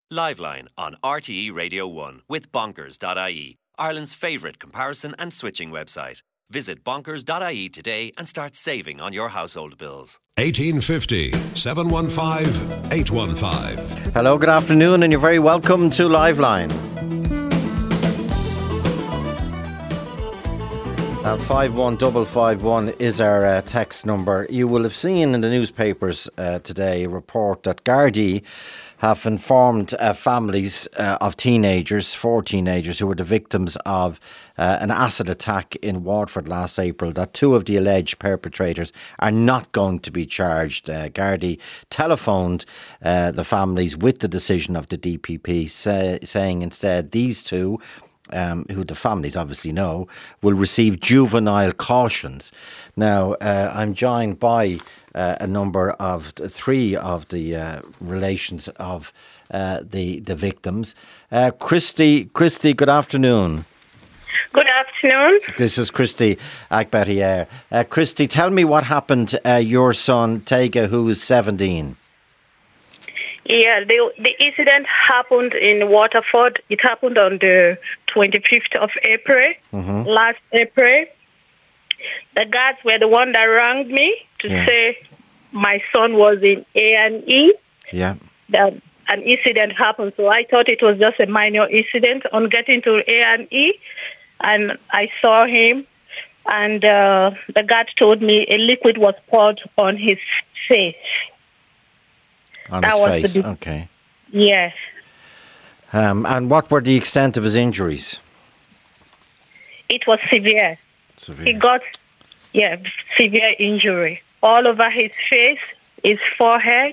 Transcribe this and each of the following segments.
Liveline on RTE Radio 1 with Bonkers.ie, Ireland's favourite comparison and switching website. Visit Bonkers.ie today and start saving on your household bills. 1850 715 815. Hello, good afternoon, and you're very welcome to Liveline. 51551 is our text number. You will have seen in the newspapers today a report that Gardaí have informed families of teenagers, 4 teenagers who were the victims of an acid attack in Waterford last April, that 2 of the alleged perpetrators are not going to be charged. Gardaí telephoned the families with the decision of the DPP, saying instead these 2, who the families obviously know, will receive juvenile cautions. Now, I'm joined by a number of 3 of the relations of the victims. Christy, good afternoon. Good afternoon. This is Christy Akbatier. Christy, tell me what happened to your son, Tega, who is 17. Yeah, the incident happened in Waterford. It happened on the 25th of April, last April. The guards were the one that rang me to say my son was in A&E. Yeah. That an incident happened. So I thought it was just a minor incident. On getting to A&E, and I saw him, and the guard told me a liquid was poured on his face. On his face, okay. Yes. And what were the extent of his injuries? It was severe. He got, severe injury. All over his face, his forehead,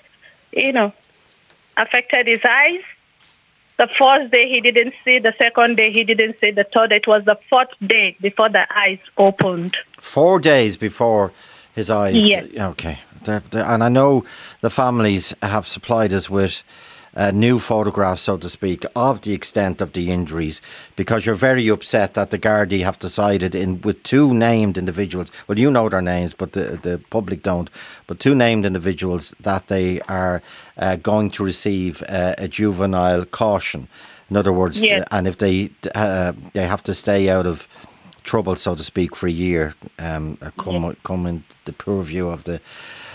affected his eyes. The first day he didn't see, the second day he didn't see, the third day, it was the 4th day before the eyes opened. 4 days before his eyes? Yes. Okay. And I know the families have supplied us with new photographs, so to speak, of the extent of the injuries, because you're very upset that the Gardaí have decided with 2 named individuals, well, you know their names, but the public don't, but 2 named individuals, that they are going to receive a juvenile caution. In other words, and if they have to stay out of trouble, so to speak, for a year, come in the purview of the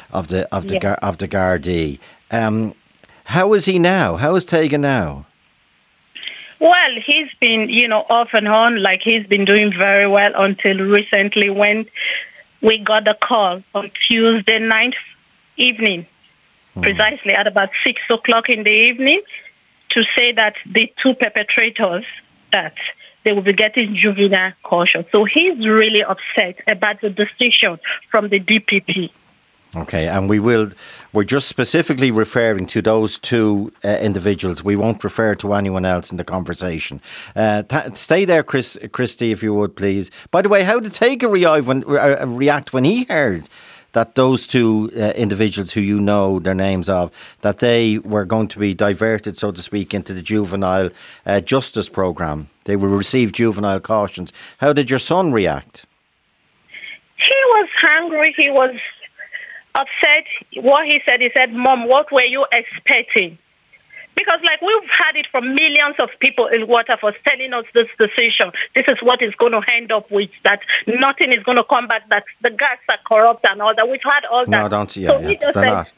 Gardaí. How is he now? How is Tega now? Well, he's been, off and on, like he's been doing very well until recently when we got the call on Tuesday night evening, precisely at about 6 o'clock in the evening, to say that the 2 perpetrators, that they will be getting juvenile caution. So he's really upset about the decision from the DPP. Okay, and we're just specifically referring to those 2 individuals. We won't refer to anyone else in the conversation. Stay there, Christy, if you would, please. By the way, how did Tega react when he heard that those 2 individuals who you know their names of, that they were going to be diverted, so to speak, into the juvenile justice programme? They will receive juvenile cautions. How did your son react? He was angry. He was upset. What he said, Mom, what were you expecting? Because we've had it from millions of people in Waterford telling us this decision. This is what it's going to end up with, that nothing is going to come back, that the guards are corrupt and all that. We've had all that. No, don't. They're not.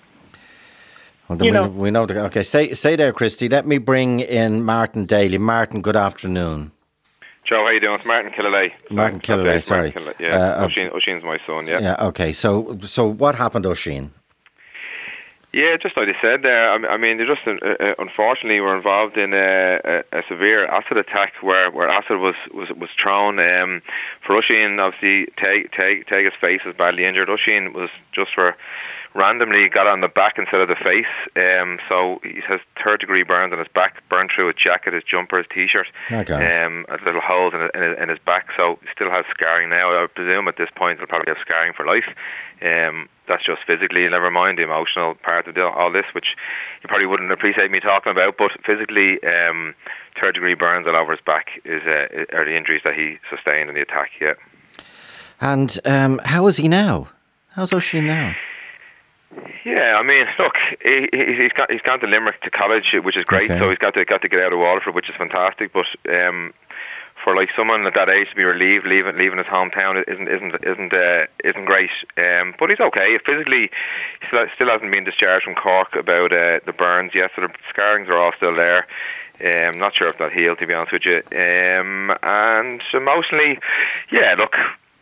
Well, we know. Okay, stay there, Christy. Let me bring in Martin Daly. Martin, good afternoon. Joe, how you doing? It's Martin Killalay. Martin Killalay, sorry. Oisín's my son, yeah. Yeah, okay. So what happened, Oisín? Yeah, just like they said there, I mean, they just unfortunately were involved in a severe acid attack where acid was thrown. For Oisín, obviously, Tega's face is badly injured. Oisín was just randomly got on the back instead of the face. So he has 3rd-degree burns on his back, burned through his jacket, his jumper, his T-shirt. Little holes in his back, so he still has scarring now. I presume at this point he'll probably have scarring for life. That's just physically, never mind the emotional part of all this, which you probably wouldn't appreciate me talking about, but physically, 3rd-degree burns all over his back are the injuries that he sustained in the attack, yeah. And how is he now? How's Oisín now? Yeah, I mean, look, he's gone to Limerick to college, which is great. Okay. So he's got to get out of Waterford, which is fantastic. But for like someone at that age to be relieved leaving his hometown isn't great. But he's okay. Physically, he still hasn't been discharged from Cork about the burns yet. So the scarrings are all still there. Not sure if that healed, to be honest with you. And emotionally, yeah, look,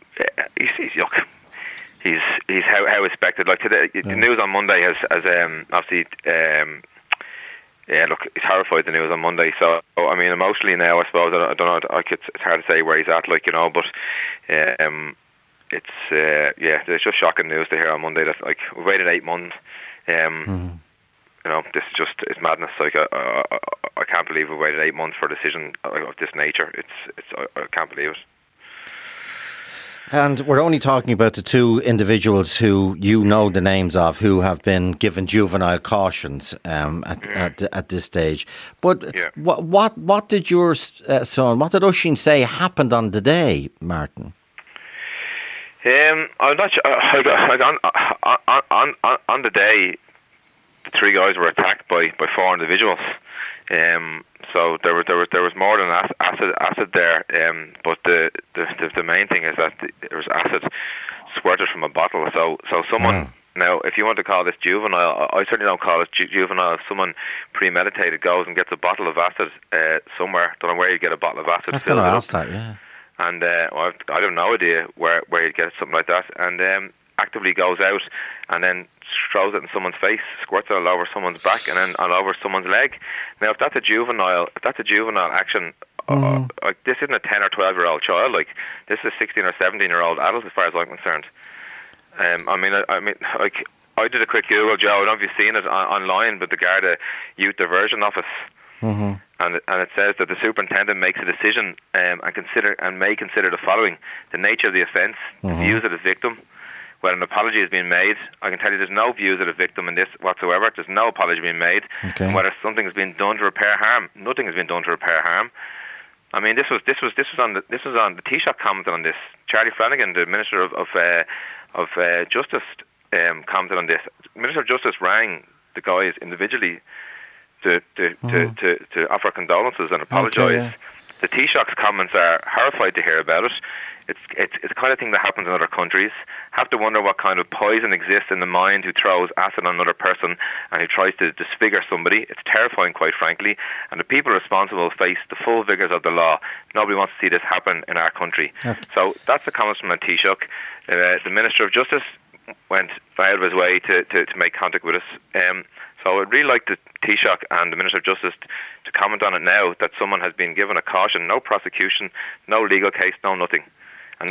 he's how expected. Like today, the news on Monday has obviously. Yeah, look, he's horrified the news on Monday. So, I mean, emotionally now, I suppose, I don't know, it's hard to say where he's at, like, you know, but it's just shocking news to hear on Monday that, like, we waited 8 months. You know, this is just, it's madness. Like, I can't believe we waited 8 months for a decision of this nature. I can't believe it. And we're only talking about the two individuals who you know the names of, who have been given juvenile cautions at this stage. But what did your son, what did Oisín say happened on the day, Martin? I'm not sure. On the day, the three guys were attacked by 4 individuals. So there was more than acid there, but the main thing is that there was acid squirted from a bottle. So someone now, if you want to call this juvenile, I certainly don't call it juvenile. If someone premeditated goes and gets a bottle of acid somewhere, don't know where you get a bottle of acid. I was going to ask that, yeah. And well, I have no idea where you'd get something like that. And actively goes out and then throws it in someone's face, squirts it all over someone's back and then all over someone's leg. Now, if that's a juvenile action, like this isn't a 10 or 12-year-old child. Like, this is a 16 or 17-year-old adult, as far as I'm concerned. I mean, like, I did a quick Google, Joe. I don't know if you've seen it online, but the Garda Youth Diversion Office. And it says that the superintendent makes a decision and may consider the following: the nature of the offence, the views of the victim, whether an apology has been made. I can tell you there's no views of the victim in this whatsoever. There's no apology being made. Okay. And whether something has been done to repair harm. Nothing has been done to repair harm. I mean, this was on the Taoiseach commented on this. Charlie Flanagan, the Minister of Justice, commented on this. The Minister of Justice rang the guys individually to offer condolences and apologise. Okay, yeah. The Taoiseach's comments are horrified to hear about it. It's the kind of thing that happens in other countries. Have to wonder what kind of poison exists in the mind who throws acid on another person and who tries to disfigure somebody. It's terrifying, quite frankly. And the people responsible face the full vigours of the law. Nobody wants to see this happen in our country. Okay. So that's the comments from the Taoiseach. The Minister of Justice went out of his way to make contact with us. So I'd really like the Taoiseach and the Minister of Justice to comment on it now, that someone has been given a caution, no prosecution, no legal case, no nothing. And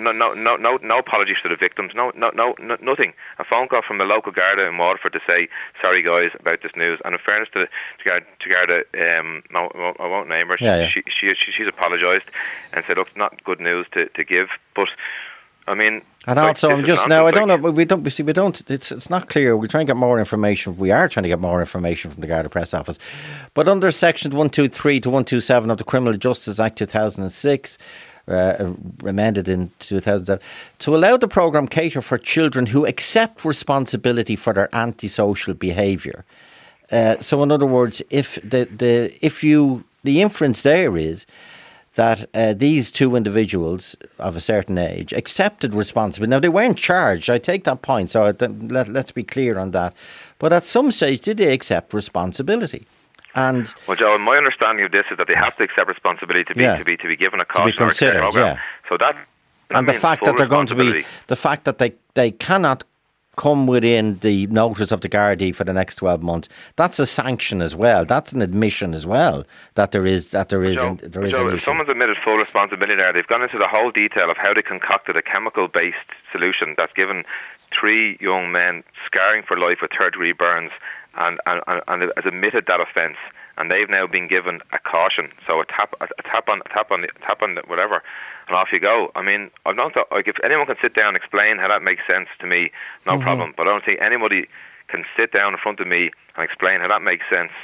no apologies to the victims, no, nothing. A phone call from the local Garda in Waterford to say, sorry guys about this news. And in fairness to Garda, no, I won't name her. She's apologised and said, look, it's not good news to give, but I mean, and also, I'm just now. I don't know. We don't. It's not clear. We're trying to get more information. We are trying to get more information from the Garda Press Office. But under sections 123 to 127 of the Criminal Justice Act 2006, amended in 2007, to allow the programme cater for children who accept responsibility for their antisocial behaviour. So, in other words, if the inference there is that these two individuals of a certain age accepted responsibility. Now, they weren't charged. I take that point, so let's be clear on that. But at some stage, did they accept responsibility? And well, Joe, my understanding of this is that they have to accept responsibility to be given a caution, to be considered, or a program. So that and the fact that they're going to be, the fact that they cannot come within the notice of the Gardaí for the next 12 months, that's a sanction as well. That's an admission as well that there is an issue. If someone's admitted full responsibility there, they've gone into the whole detail of how they concocted a chemical-based solution that's given 3 young men scarring for life with third-degree burns, and has admitted that offence, and they've now been given a caution. So a tap on whatever, and off you go. I mean, I've not thought, like, if anyone can sit down and explain how that makes sense to me, no problem. But I don't think anybody can sit down in front of me and explain how that makes sense.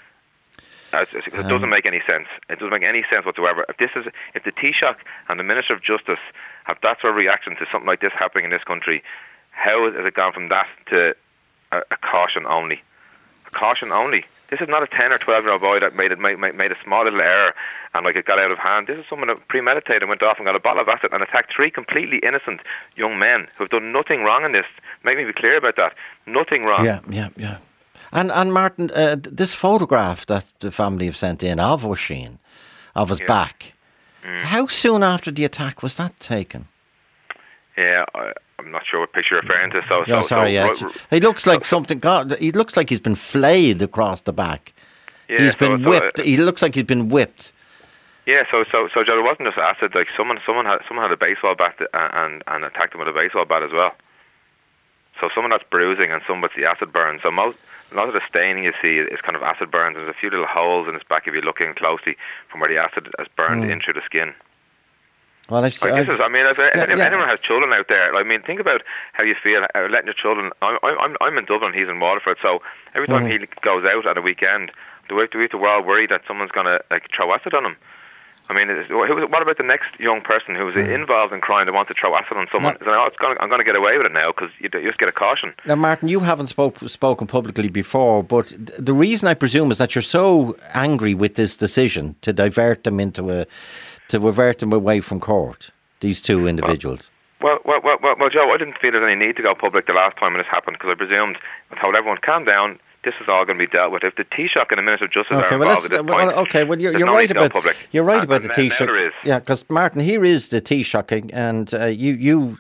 It doesn't make any sense. It doesn't make any sense whatsoever. If the Taoiseach and the Minister of Justice have that sort of reaction to something like this happening in this country, how has it gone from that to a caution only. A caution only. This is not a 10 or 12-year-old boy that made a small little error and it got out of hand. This is someone that premeditated and went off and got a bottle of acid and attacked 3 completely innocent young men who have done nothing wrong in this. Make me be clear about that. Nothing wrong. Yeah. And Martin, this photograph that the family have sent in of Oisín, of his back, how soon after the attack was that taken? Yeah, I'm not sure what picture you're referring to. He looks like something. He looks like he's been flayed across the back. Yeah, he's been whipped. He looks like he's been whipped. Yeah, so Joe, it wasn't just acid. Like someone had a baseball bat and attacked him with a baseball bat as well. So someone that's bruising and some with the acid burn. So a lot of the staining you see is kind of acid burns. There's a few little holes in his back if you look in closely from where the acid has burned in through the skin. Well, if anyone has children out there, think about how you feel letting your children. I'm in Dublin, he's in Waterford, so every time he goes out at a weekend, do we have to worry worried that someone's going to throw acid on him? What about the next young person who's involved in crime that wants to throw acid on someone? I'm going to get away with it now because you just get a caution. Now, Martin, you haven't spoken publicly before, but the reason I presume is that you're so angry with this decision to divert them to avert them away from court, these 2 individuals. Well, Joe, I didn't feel there's any need to go public the last time when this happened because I presumed I told everyone, calm down. This is all going to be dealt with. If the Taoiseach and the Minister of Justice are involved at this point, you're no right about public. You're right about the Taoiseach. Yeah, because Martin, here is the Taoiseach, and you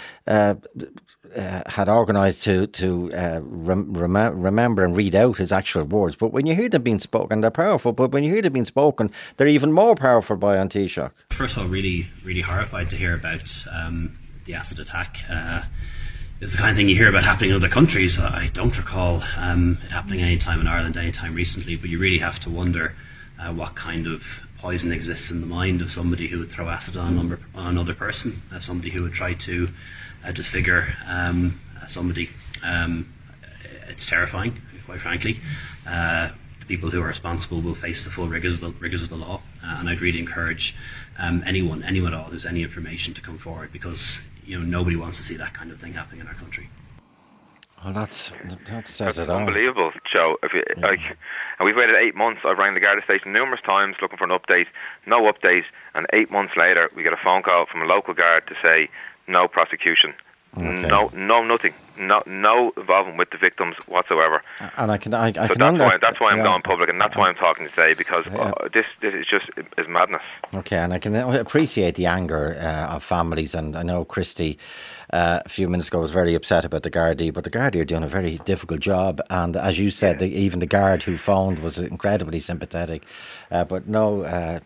had organised to remember and read out his actual words. But when you hear them being spoken, they're powerful. But when you hear them being spoken, they're even more powerful by an Taoiseach. First of all, really, really horrified to hear about the acid attack. It's the kind of thing you hear about happening in other countries. I don't recall it happening any time in Ireland, any time recently, but you really have to wonder what kind of poison exists in the mind of somebody who would throw acid on another person, somebody who would try to disfigure somebody. It's terrifying, quite frankly. The people who are responsible will face the full rigours of the law, and I'd really encourage anyone at all who's any information to come forward, because nobody wants to see that kind of thing happening in our country. Well, that says it all. Unbelievable, Joe. And we've waited 8 months. I've rang the Garda station numerous times looking for an update. No update. And 8 months later, we get a phone call from a local guard to say no prosecution. Okay. No, nothing. No involvement with the victims whatsoever. And that's why I'm going public, and that's why I'm talking today, because this is madness. Okay, and I can appreciate the anger of families, and I know Christy a few minutes ago was very upset about the Gardaí, but the Gardaí are doing a very difficult job, and as you said, even the guard who phoned was incredibly sympathetic. But no,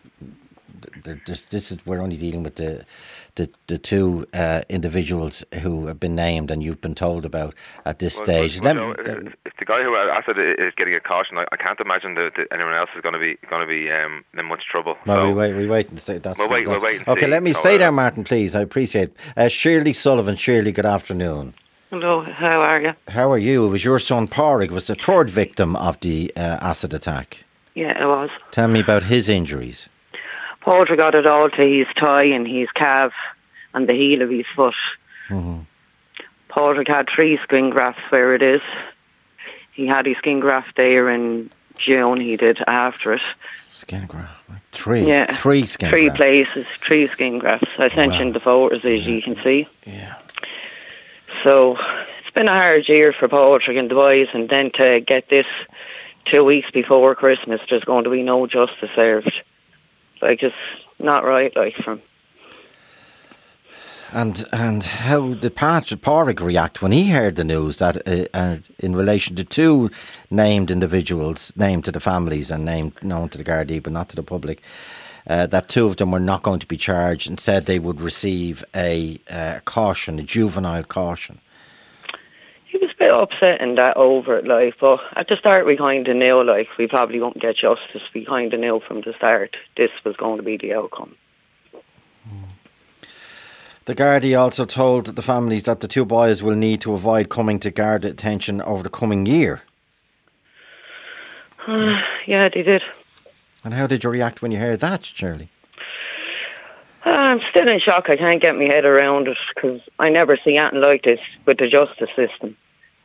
we're only dealing with the 2 individuals who have been named and you've been told about at this stage. If the guy who acid is getting a caution, I can't imagine that anyone else is going to be in much trouble. Well, we wait and see. We'll wait and see. Okay, let me stay there, Martin, please. I appreciate it. Shirley Sullivan. Shirley, good afternoon. Hello, how are you? How are you? It was your son Pádraig was the 3rd victim of the acid attack. Yeah, it was. Tell me about his injuries. Pádraig got it all to his thigh and his calf and the heel of his foot. Mm-hmm. Pádraig had 3 skin grafts where it is. He had his skin graft there in June, he did after it. Skin graft? 3? Yeah. 3 skin 3 grafts? 3 places, 3 skin grafts. I sent you the photos, as you can see. Yeah. So, it's been a hard year for Pádraig and the boys, and then to get this 2 weeks before Christmas, there's going to be no justice served. It's not right, from... And how did Pádraig react when he heard the news that in relation to 2 named individuals, named to the families and known to the Gardaí but not to the public, that 2 of them were not going to be charged and said they would receive a caution, a juvenile caution? He was a bit upset in that over it, but at the start we kind of knew, we probably won't get justice. We kind of knew from the start this was going to be the outcome. The Gardaí also told the families that the 2 boys will need to avoid coming to Garda attention over the coming year. Yeah, they did. And how did you react when you heard that, Shirley? I'm still in shock. I can't get my head around it because I never see anything like this with the justice system.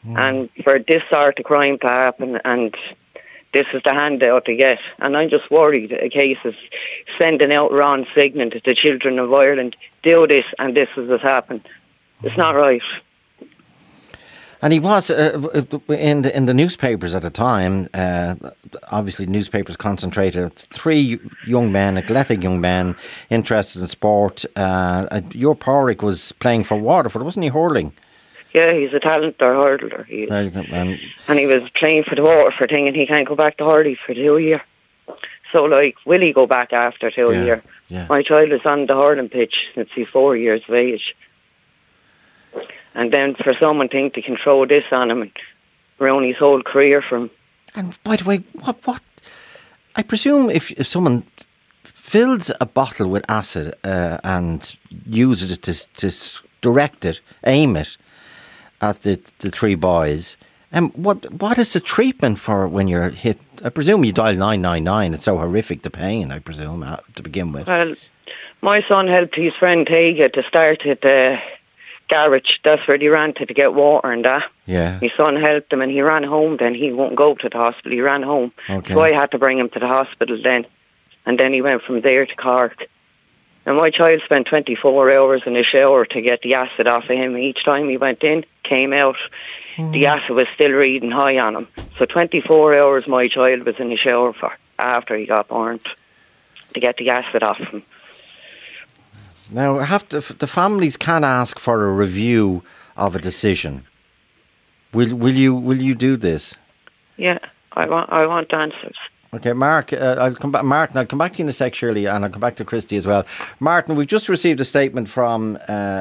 And for this sort of crime to happen, and this is the handout to get. And I'm just worried a case of sending out wrong signal to the children of Ireland, do this and this is what's happened. It's not right. And he was in the newspapers at the time. Obviously, newspapers concentrated on 3 young men, athletic young men, interested in sport. Your Pádraig was playing for Waterford, wasn't he? Hurling. Yeah, he's a talented hurler. And he was playing for the Waterford thing, and he can't go back to hurling for 2 years. So, will he go back after 2 years? Yeah. My child is on the hurling pitch since he's 4 years of age. And then for someone to think they can throw this on him and ruin his whole career for him. And by the way, what? I presume if someone fills a bottle with acid and uses it to direct it, aim it at the 3 boys, what is the treatment for when you're hit? I presume you dial 999. It's so horrific, the pain, I presume, to begin with. Well, my son helped his friend Tega to start at the garage. That's where he ran to get water and that. Yeah. His son helped him and he ran home then. He won't go to the hospital. He ran home. Okay. So I had to bring him to the hospital then. And then he went from there to Cork. And my child spent 24 hours in the shower to get the acid off of him. Each time he went in, came out, the acid was still reading high on him. So 24 hours my child was in the shower for after he got burnt to get the acid off him. Now, the families can ask for a review of a decision. Will you do this? Yeah, I want answers. Okay, Mark, I'll come back. Martin, I'll come back to you in a sec, Shirley, and I'll come back to Christy as well. Martin, we've just received a statement from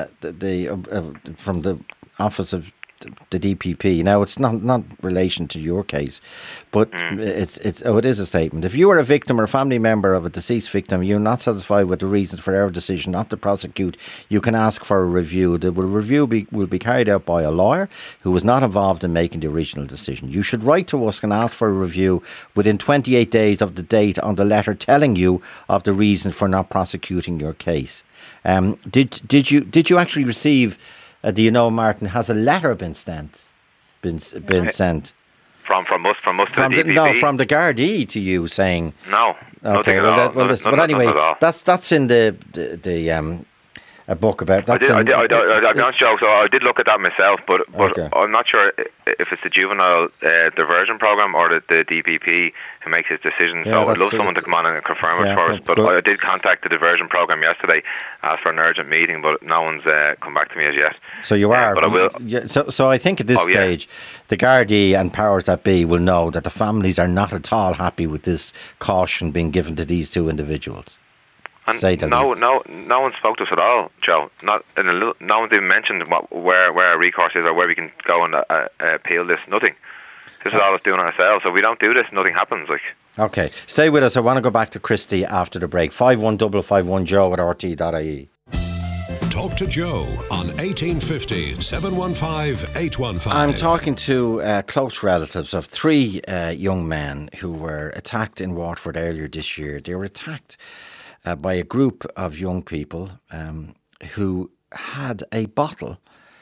the office of the DPP. Now, it's not relation to your case, but it is a statement. If you are a victim or a family member of a deceased victim, you're not satisfied with the reasons for our decision not to prosecute, you can ask for a review. The review will be carried out by a lawyer who was not involved in making the original decision. You should write to us and ask for a review within 28 days of the date on the letter telling you of the reason for not prosecuting your case. Did you actually receive? Do you know, Martin, has a letter been sent? Been sent from us to the DPP? No, from the Gardaí to you saying no. Okay, but anyway, that's in the a book about. I'll be honest, Joe. So I did look at that myself, but okay. I'm not sure if it's the juvenile diversion program or the DPP who makes his decision. So I'd love someone to come on and confirm it for us. But I did contact the diversion program yesterday, asked for an urgent meeting, but no one's come back to me as yet. So you are. But I will. So I think at this stage, the Gardaí and powers that be will know that the families are not at all happy with this caution being given to these 2 individuals. And no one spoke to us at all, Joe. No one's even mentioned where our recourse is or where we can go and appeal this. Nothing. This is all us doing ourselves. So if we don't do this, nothing happens. Okay, stay with us. I want to go back to Christy after the break. 51551 Joe at RT.ie. Talk to Joe on 1850 715 815. I'm talking to close relatives of 3 young men who were attacked in Waterford earlier this year. They were attacked by a group of young people who had a bottle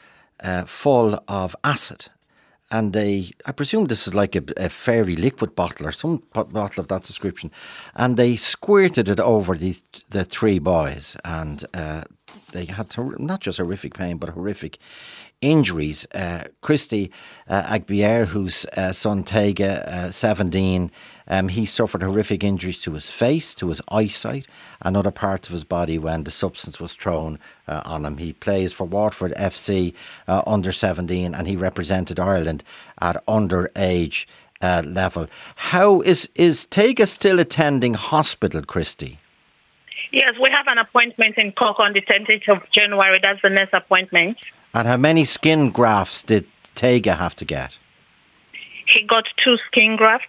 full of acid. And I presume this is like a fairy liquid bottle or some bottle of that description. And they squirted it over the 3 boys. And they had not just horrific pain, but horrific injuries. Christy Agbier, whose son Tega, 17, he suffered horrific injuries to his face, to his eyesight, and other parts of his body when the substance was thrown on him. He plays for Waterford FC under 17, and he represented Ireland at underage level. How is Tega still attending hospital, Christy? Yes, we have an appointment in Cork on the 10th of January. That's the next appointment. And how many skin grafts did Tega have to get? He got 2 skin grafts.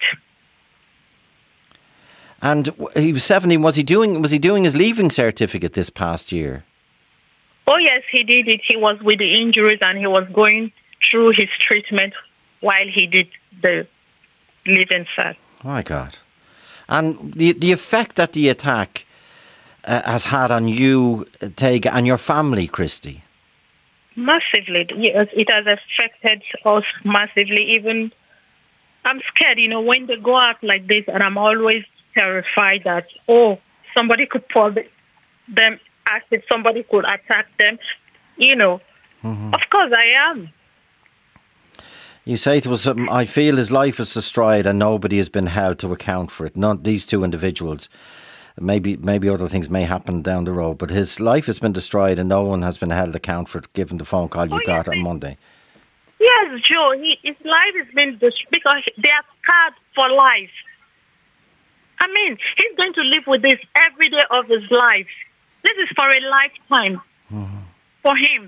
And he was 17. Was he doing his leaving certificate this past year? Oh yes, he did it. He was with the injuries and he was going through his treatment while he did the leaving cert. My God! And the effect that the attack has had on you, Tega, and your family, Christy. Massively. Yes, it has affected us massively. Even I'm scared, when they go out like this, and I'm always terrified that, somebody could pull them as if somebody could attack them. Of course I am. You say to us, I feel his life is destroyed and nobody has been held to account for it. Not these two individuals. Maybe other things may happen down the road, but his life has been destroyed and no one has been held account for it, given the phone call you got on Monday. Yes, Joe, his life has been destroyed because they are scarred for life. I mean, he's going to live with this every day of his life. This is for a lifetime for him.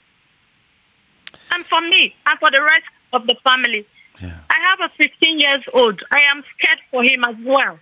And for me, and for the rest of the family. Yeah. I have a 15 years old. I am scared for him as well.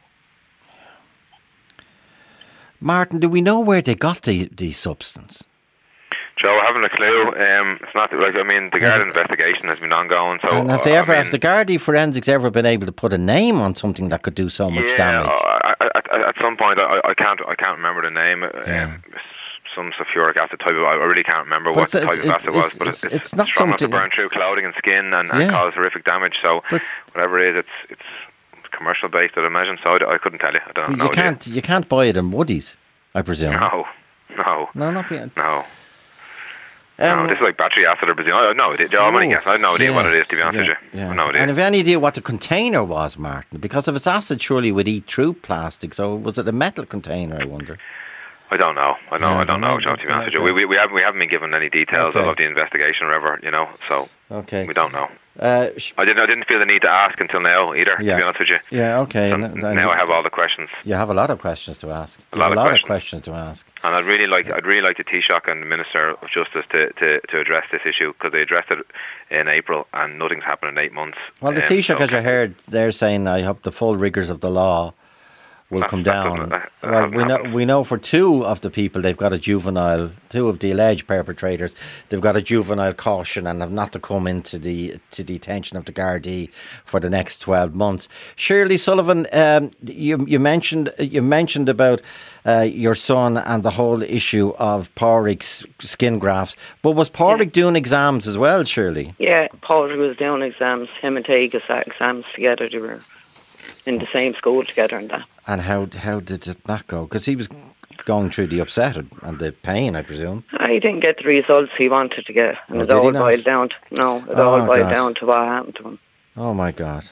Martin, do we know where they got the substance? Joe, I haven't a clue. It's not the Garda investigation has been ongoing. So, and have the Garda forensics ever been able to put a name on something that could do so much damage? At some point, I can't remember the name. Some sulfuric acid type of. I really can't remember what type of acid it was, but it's not strong enough to burn through clothing and skin and cause horrific damage. So whatever it is, it's commercial based, I'd imagine. So I couldn't tell you. I don't know. You can't buy it in Woodies, I presume. No, not yet. No. No, this is like battery acid or benzene. I have no idea. I'm only guessing. I have no idea what it is, to be honest with you. I have no idea. And have you any idea what the container was, Martin? Because if it's acid, surely it would eat through plastic. So was it a metal container, I wonder? I don't know. I don't know, Joe, to be honest with you. We haven't been given any details of the investigation or whatever, so we don't know. I didn't feel the need to ask until now either, to be honest with you. Yeah, okay. So now I have all the questions. You have a lot of questions to ask. A lot of questions to ask. And I'd really like the Taoiseach and the Minister of Justice to address this issue, because they addressed it in April and nothing's happened in 8 months. Well, the Taoiseach, as you heard, they're saying, I hope the full rigours of the law will come down. We know for two of the people, they've got a juvenile, two of the alleged perpetrators, they've got a juvenile caution and have not to come into the detention of the Gardaí for the next 12 months. Shirley Sullivan, you mentioned about your son and the whole issue of Pádraig's skin grafts, but was Pádraig doing exams as well, Shirley? Yeah, Pádraig was doing exams. Him and Taoiseach sat exams together. They were in the same school together and that. And how did that go? Because he was going through the upset and the pain, I presume. He didn't get the results he wanted to get. And it all boiled down to what happened to him. Oh my God.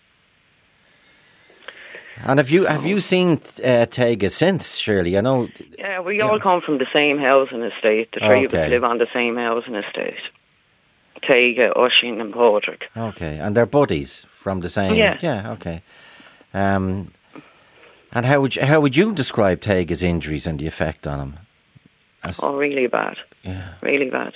And have you seen Tega since, Shirley? I know. Yeah, we all come from the same housing estate. The three of us live on the same housing estate. Tega, Oisín and Pádraig. Okay, and they're buddies from the same. Yeah. Okay. And how would you describe Tega's injuries and the effect on him? Really bad. Yeah. Really bad.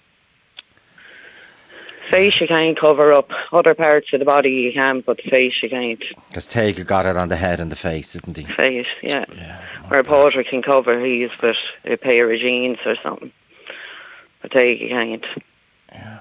Face you can't cover up. Other parts of the body you can, but the face you can't. Because Tega got it on the head and the face, didn't he? Face, yeah. Where Pádraig can cover his with a pair of jeans or something. But Tega can't. Yeah.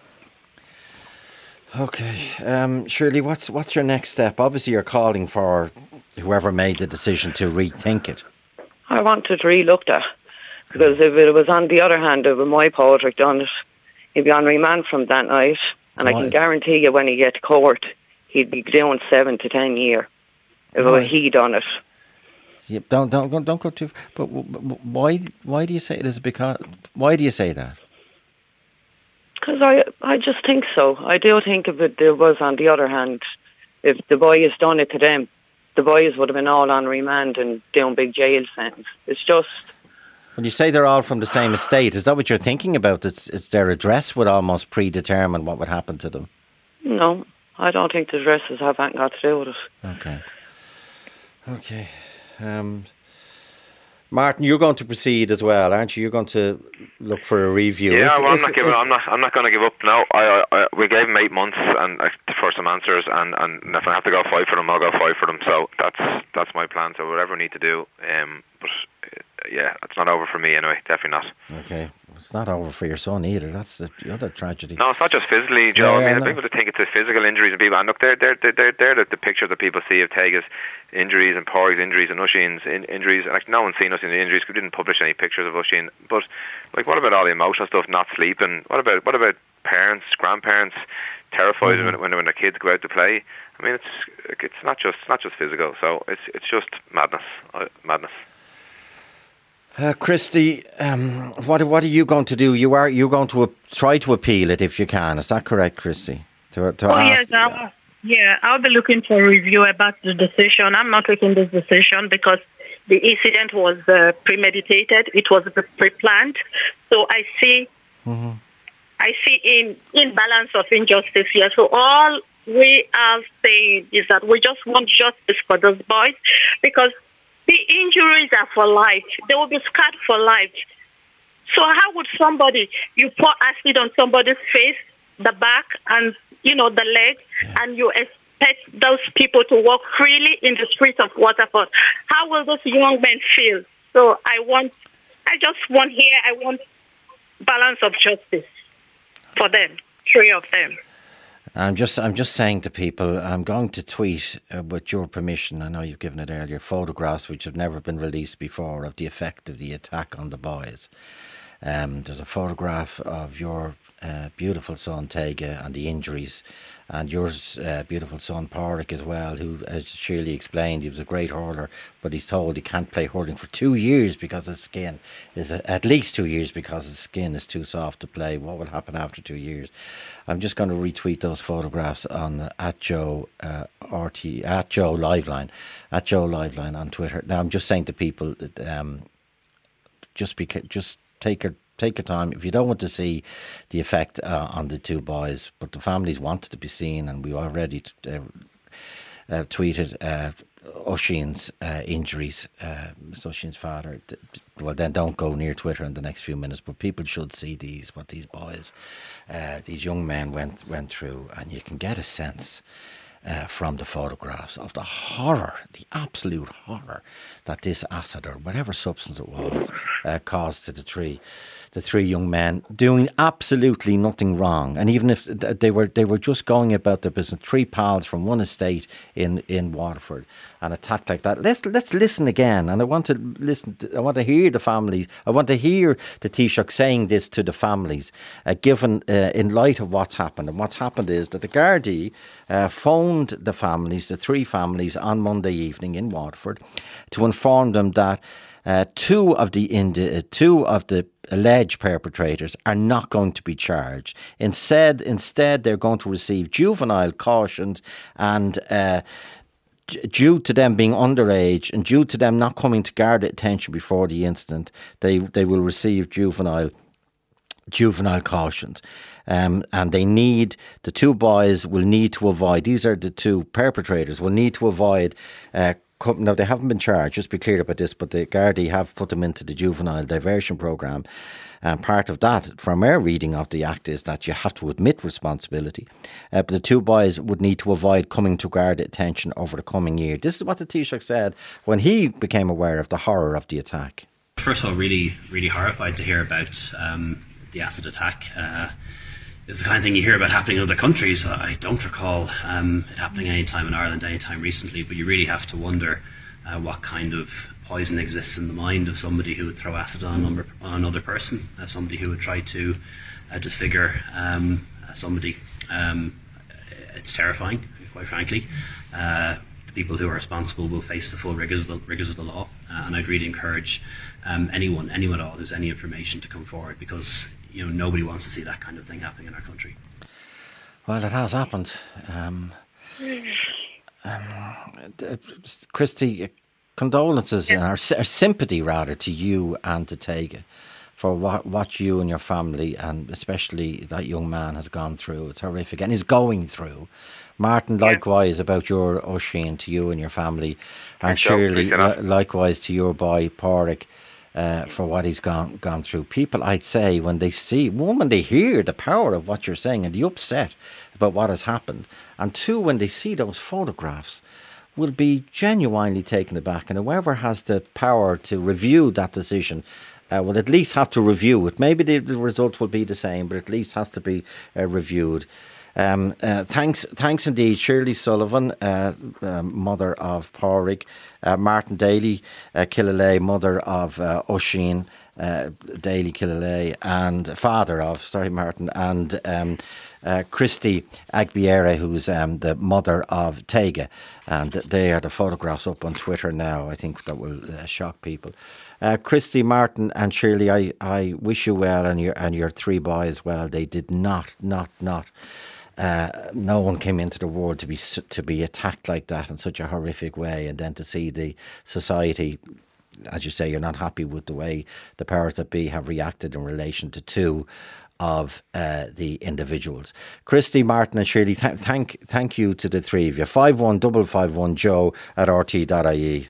Okay. Shirley, what's your next step? Obviously you're calling for whoever made the decision to rethink it. I want it re-looked at. Because if it was on the other hand, if my Pádraig done it, he'd be on remand from that night. And I can guarantee you when he gets to court, he'd be doing 7 to 10 years if he done it. Yeah, don't go too. But why do you say it? Why do you say that? Because I just think so. I do think if it was on the other hand, if the boys done it to them, the boys would have been all on remand and doing big jail sentence. It's just. When you say they're all from the same estate, is that what you're thinking about? It's their address would almost predetermine what would happen to them? No, I don't think the addresses have anything got to do with it. Okay. Martin, you're going to proceed as well, aren't you? You're going to look for a review. Yeah, I'm not going to give up now. We gave him 8 months and for some answers, and if I have to go fight for them, I'll go fight for them. So that's my plan. So whatever we need to do, but yeah, it's not over for me anyway. Definitely not. Okay. It's not over for your son either. That's the other tragedy. No, it's not just physically, Joe. Yeah, I mean, people think it's the physical injuries and people. And look, they're the pictures that people see of Tega's injuries and Pádraig's injuries and Oisín's injuries. And like, no one's seen us in the injuries. We didn't publish any pictures of Oisín. But like, what about all the emotional stuff? Not sleeping. What about parents, grandparents, terrified when their kids go out to play? I mean, it's not just physical. So it's just madness. Christy, what are you going to do? You're going to try to appeal it if you can. Is that correct, Christy? Yes, I'll be looking for a review about the decision. I'm not taking this decision because the incident was premeditated. It was pre-planned. So I see imbalance of injustice here. So all we are saying is that we just want justice for those boys, because the injuries are for life. They will be scarred for life. So how would you pour acid on somebody's face, the back, and the leg, and you expect those people to walk freely in the streets of Waterford? How will those young men feel? So I want balance of justice for them, 3 of them. I'm just saying to people, I'm going to tweet, with your permission, I know you've given it earlier, photographs which have never been released before of the effect of the attack on the boys. There's a photograph of your beautiful son Tega and the injuries, and yours beautiful son Pádraig as well, who, as Shirley explained, he was a great hurler, but he's told he can't play hurling for 2 years because his skin is at least 2 years because his skin is too soft to play. What will happen after 2 years? I'm just going to retweet those photographs on at Joe Liveline on Twitter. Now I'm just saying to people that just take your time. If you don't want to see the effect on the 2 boys, but the families wanted to be seen, and we already tweeted Oisín's injuries, Oisín's father. Well, then don't go near Twitter in the next few minutes, but people should see what these boys, these young men went through, and you can get a sense from the photographs of the horror, the absolute horror that this acid or whatever substance it was caused to the three young men doing absolutely nothing wrong. And even if they were just going about their business, 3 pals from one estate in Waterford, and attacked like that. Let's listen again. And I want to hear the families. I want to hear the Taoiseach saying this to the families, given in light of what's happened. And what's happened is that the Gardaí phoned the families, the 3 families, on Monday evening in Waterford to inform them that two of the alleged perpetrators are not going to be charged. Instead, they're going to receive juvenile cautions, and due to them being underage and due to them not coming to Garda attention before the incident, they will receive juvenile cautions. And the 2 boys will need to avoid, these are the 2 perpetrators, will need to avoid now, they haven't been charged, just be clear about this, but the Gardaí have put them into the juvenile diversion programme. And part of that, from our reading of the Act, is that you have to admit responsibility. But the 2 boys would need to avoid coming to Garda attention over the coming year. This is what the Taoiseach said when he became aware of the horror of the attack. First of all, really, really horrified to hear about the acid attack. It's the kind of thing you hear about happening in other countries. I don't recall it happening any time in Ireland, any time recently, but you really have to wonder what kind of poison exists in the mind of somebody who would throw acid on another person, somebody who would try to disfigure somebody. It's terrifying, quite frankly. The people who are responsible will face the full rigours of the law, and I'd really encourage anyone at all who's any information to come forward, because nobody wants to see that kind of thing happening in our country. Well, it has happened. Christy, condolences and our sympathy, rather, to you and to Tega for what you and your family, and especially that young man, has gone through. It's horrific and is going through. Martin, likewise about your Oisín, to you and your family, and Shirley, likewise to your boy Pádraig. For what he's gone through. People, I'd say, when they hear the power of what you're saying and the upset about what has happened, and 2, when they see those photographs, will be genuinely taken aback. And whoever has the power to review that decision will at least have to review it. Maybe the result will be the same, but at least has to be reviewed. Thanks indeed, Shirley Sullivan, mother of Pádraig, Martin Daly, Killalay, mother of Oisín Daly Killalay, and father of, Martin, and Christy Agbiere, who's the mother of Tega, and they are the photographs up on Twitter now. I think that will shock people. Christy, Martin, and Shirley, I wish you well, and your three boys well. They did not. No one came into the world to be attacked like that in such a horrific way, and then to see the society, as you say, you're not happy with the way the powers that be have reacted in relation to two of the individuals. Christy, Martin and Shirley, thank you to the three of you. 51551 Joe at RT.ie.